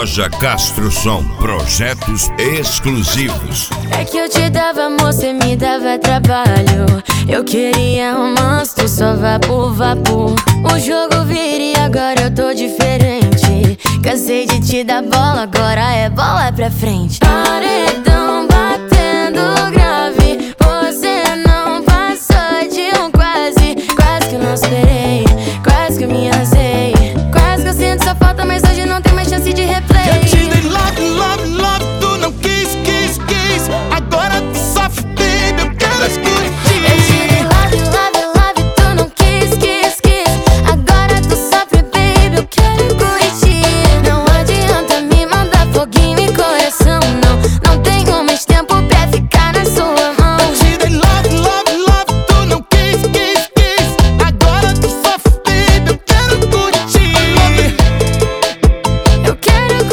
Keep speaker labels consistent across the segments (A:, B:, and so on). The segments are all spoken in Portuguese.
A: Loja Castro Som, projetos exclusivos.
B: É que eu te dava amor, cê me dava trabalho. Eu queria romance, tu só vapor, vapor. O jogo vira e agora eu tô diferente. Cansei de te dar bola, agora é bola pra frente. Paredão batendo grave, você não passou de um quase. Quase que eu não esperei, quase que eu me arrasei. Quase que eu sinto sua falta, mas hoje não tem mais chance de replay.
C: Eu te dei love, love, love, tu não quis, quis, quis. Agora tu sofre, baby, eu quero as curtir.
B: Eu te dei love, love, love, tu não quis, quis, quis. Agora tu sofre, baby, eu quero curtir. Não adianta me mandar foguinho e coração, não. Não tenho mais tempo pra ficar na sua mão.
C: Eu te dei love, love, love, tu não quis, quis, quis. Agora tu sofre, baby, eu quero curtir.
B: Eu quero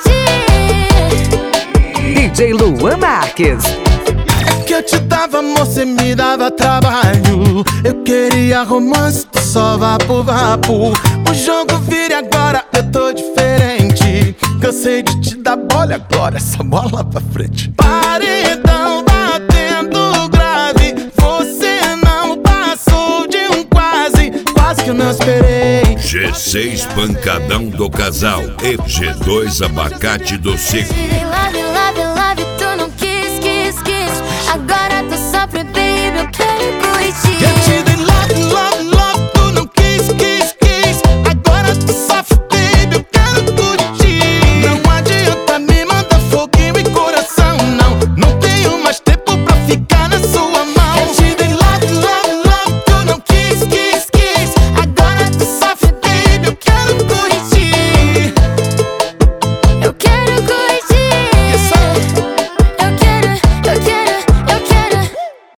B: curtir.
D: DJ Luan Marques.
C: É que eu te dava amor, cê me dava trabalho. Eu queria romance, tu só vapor, vapor. O jogo vira e agora eu tô diferente. Cansei de te dar bola, agora essa bola pra frente. Paredão batendo grave, você não passou de um quase. Quase que eu não esperei.
A: G6 Pancadão do Casal e G2 Abacate do Seco.
B: Te dei love,